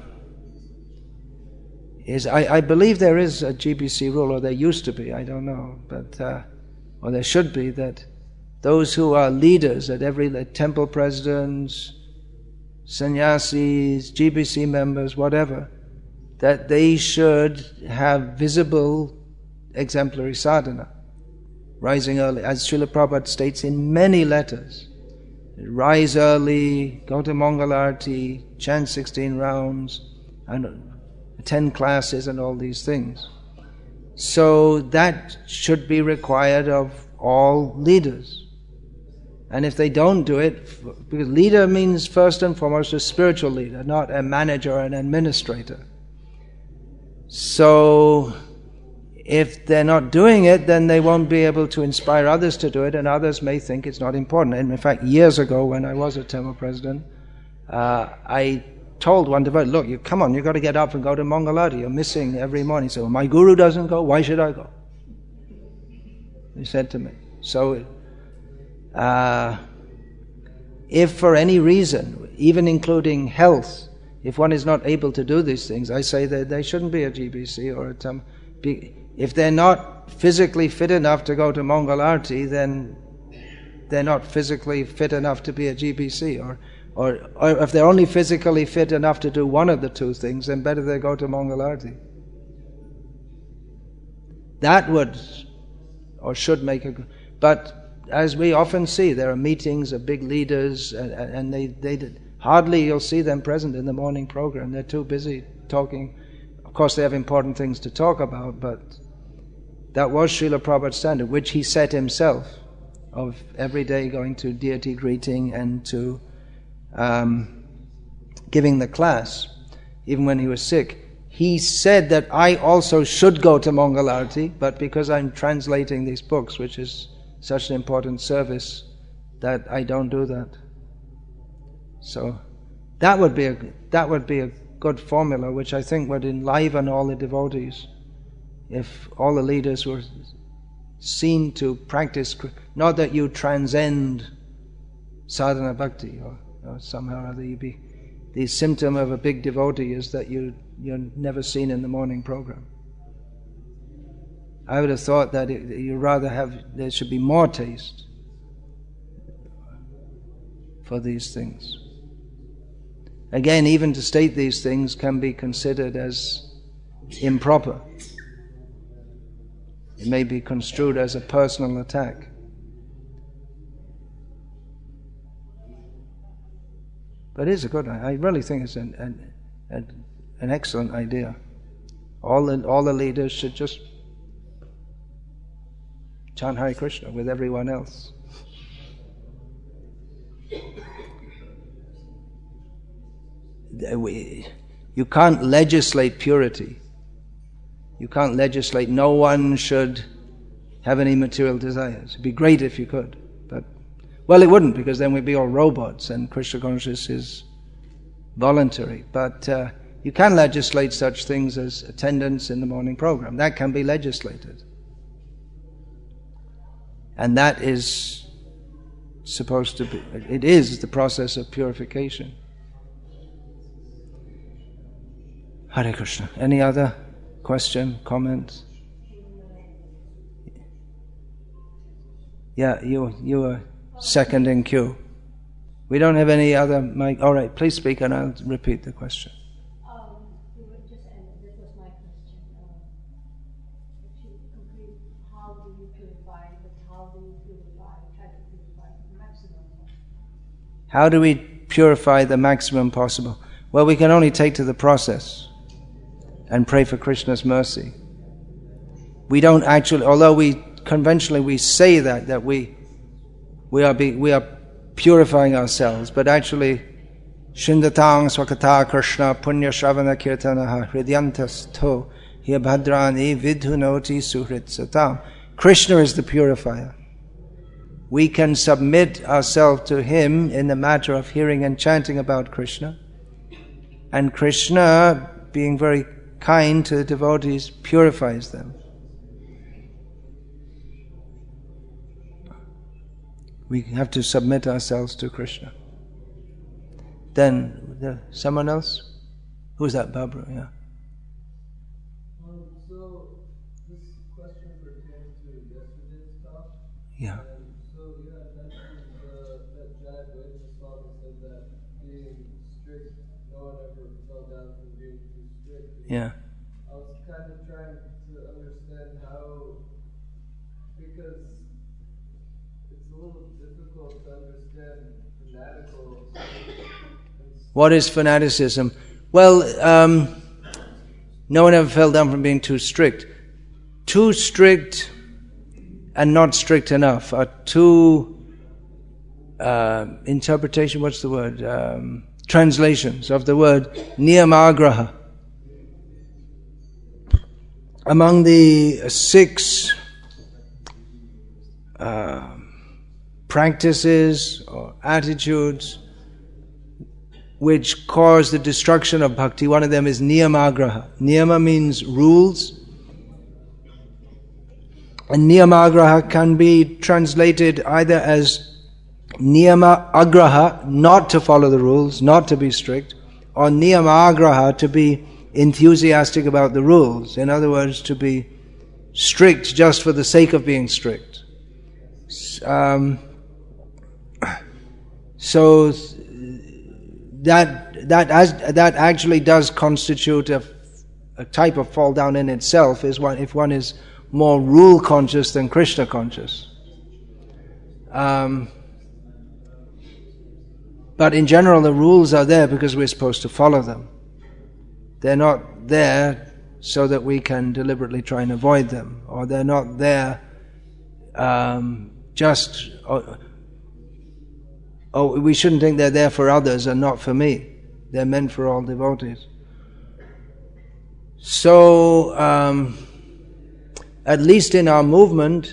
is, I believe there is a GBC rule, or there used to be, I don't know, but or there should be, that those who are leaders at every temple presidents, sannyasis, GBC members, whatever, that they should have visible exemplary sadhana. Rising early, as Srila Prabhupada states in many letters. Rise early, go to Mangalarti, chant 16 rounds, and attend classes and all these things. So that should be required of all leaders. And if they don't do it, because leader means first and foremost a spiritual leader, not a manager or an administrator. So if they're not doing it, then they won't be able to inspire others to do it, and others may think it's not important. And in fact, years ago when I was a temple president, I told one devotee, look, you've got to get up and go to Mangalarti. You're missing every morning. He said, well, my guru doesn't go, why should I go? He said to me. So, if for any reason, even including health, if one is not able to do these things, I say that they shouldn't be a GBC or a temple. If they're not physically fit enough to go to Mangalarti, then they're not physically fit enough to be a GBC. Or if they're only physically fit enough to do one of the two things, then better they go to Mangalarti. That would, or should make a... But as we often see, there are meetings of big leaders, and they hardly you'll see them present in the morning program. They're too busy talking. Of course, they have important things to talk about, but that was Srila Prabhupada's standard, which he set himself, of every day going to deity greeting and to giving the class, even when he was sick. He said that I also should go to Mangalarti, but because I'm translating these books, which is such an important service, that I don't do that. So that would be a good formula, which I think would enliven all the devotees, if all the leaders were seen to practice, not that you transcend sadhana bhakti, or somehow or other you be. The symptom of a big devotee is that you're never seen in the morning program. I would have thought that you rather there should be more taste for these things. Again, even to state these things can be considered as improper. It may be construed as a personal attack. But it is a good idea. I really think it's an excellent idea. All the leaders should just chant Hare Krishna with everyone else. You can't legislate purity. You can't legislate no one should have any material desires. It'd be great if you could, but well, it wouldn't, because then we'd be all robots, and Krishna consciousness is voluntary. But you can legislate such things as attendance in the morning program. That can be legislated. And that is supposed to be, it is the process of purification. Hare Krishna. Any other question, comment? Yeah, you were second in queue. We don't have any other mic. All right, please speak and I'll repeat the question. You were just ended. This was my question. If you complete, how do you purify? But how do you purify? Try to purify the maximum. How do we purify the maximum possible? Well, we can only take to the process and pray for Krishna's mercy. We don't actually, although we conventionally say that we are purifying ourselves, but actually, Shindatang Swakata Krishna Punya Shravana Kirtanaha Hridyantas To Hiabhadrani Vidhunoti Suhrit Satam. Krishna is the purifier. We can submit ourselves to Him in the matter of hearing and chanting about Krishna. And Krishna, being very kind to the devotees, purifies them. We have to submit ourselves to Krishna. Then, someone else? Who's that? Barbara, yeah. So, this question pertains to yesterday's talk. Yeah. And so, you had mentioned that Jayadvaita Swami said that being strict, no one ever fell down from being too strict. Yeah. I was kind of trying to understand how, because it's a little difficult to understand fanatical. What is fanaticism? Well, no one ever fell down from being too strict. Too strict and not strict enough are two interpretation, what's the word? Translations of the word niyamagraha. Among the 6 practices or attitudes which cause the destruction of bhakti, one of them is niyamagraha. Niyama means rules. And niyamagraha can be translated either as niyama agraha, not to follow the rules, not to be strict, or niyamagraha, to be enthusiastic about the rules. In other words, to be strict just for the sake of being strict. So that actually does constitute a type of fall down in itself, if one is more rule conscious than Krishna conscious. But in general, the rules are there because we're supposed to follow them. They're not there so that we can deliberately try and avoid them, or they're not there just. We shouldn't think they're there for others and not for me. They're meant for all devotees. So, at least in our movement,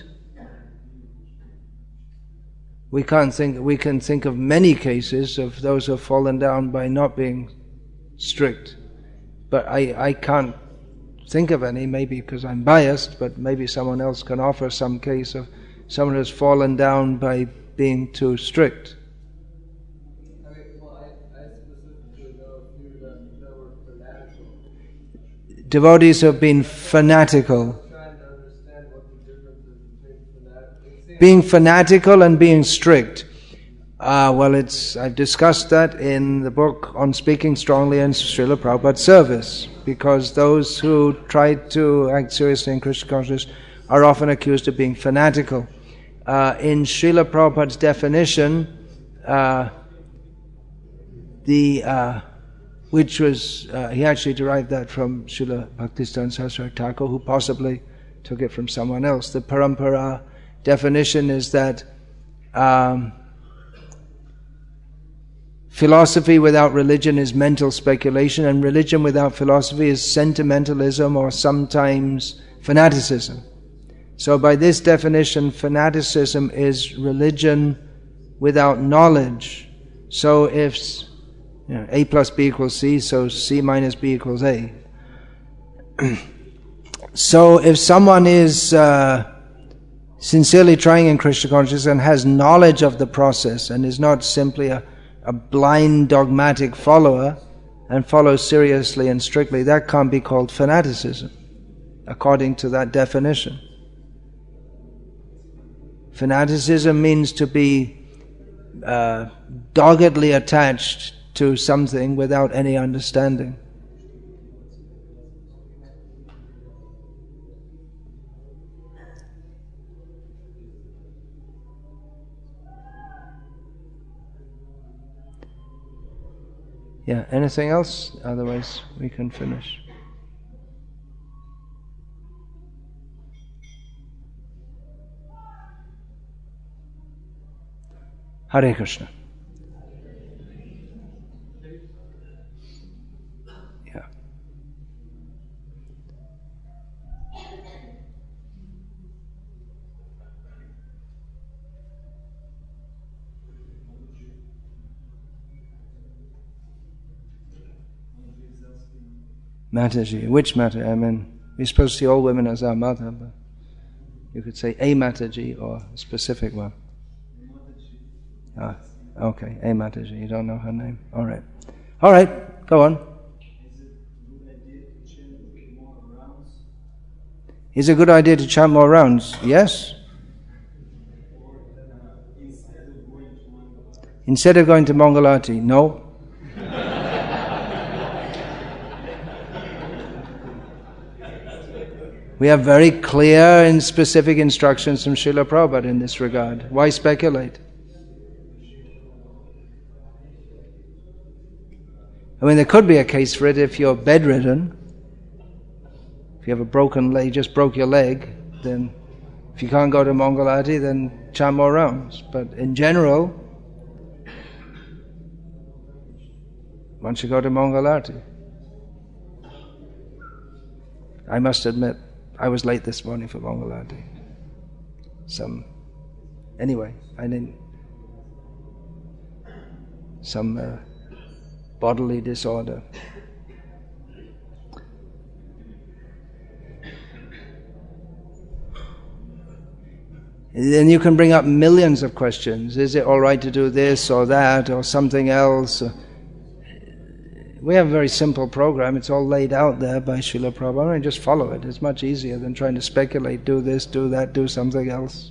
we can think of many cases of those who have fallen down by not being strict. But I can't think of any, maybe because I'm biased, but maybe someone else can offer some case of someone who's fallen down by being too strict. Devotees have been fanatical. Being fanatical and being strict. Well, I've discussed that in the book on speaking strongly in Srila Prabhupada's service, because those who try to act seriously in Krishna consciousness are often accused of being fanatical. In Srila Prabhupada's definition, which was, he actually derived that from Srila Bhaktisiddhanta Saraswati Thakur, who possibly took it from someone else. The Parampara definition is that philosophy without religion is mental speculation, and religion without philosophy is sentimentalism or sometimes fanaticism. So by this definition, fanaticism is religion without knowledge. So if A plus B equals C, so C minus B equals A. So if someone is sincerely trying in Krishna consciousness and has knowledge of the process and is not simply a blind dogmatic follower and follows seriously and strictly, that can't be called fanaticism, according to that definition. Fanaticism means to be doggedly attached to something without any understanding. Yeah, anything else? Otherwise we can finish. Hare Krishna. Yeah. Mataji, which Mataji? I mean, we're supposed to see all women as our mother, but you could say a Mataji or a specific one. Ah, okay, a Mataji. You don't know her name. All right, go on. Is it a good idea to chant more rounds? Yes. Instead of going to Mangalarti, no. We have very clear and specific instructions from Srila Prabhupada in this regard. Why speculate? I mean, there could be a case for it if you're bedridden. If you have a broken leg, you just broke your leg, then if you can't go to Mangalarti, then chant more rounds. But in general, once you go to Mangalarti. I must admit, I was late this morning for Mangalarti. Anyway, I didn't. Some bodily disorder. Then you can bring up millions of questions. Is it all right to do this or that or something else? We have a very simple program. It's all laid out there by Srila Prabhupada. And just follow it. It's much easier than trying to speculate, do this, do that, do something else.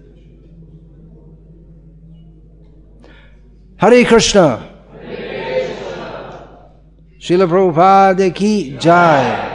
Hare Krishna! Hare Krishna! Srila Prabhupada ki jai!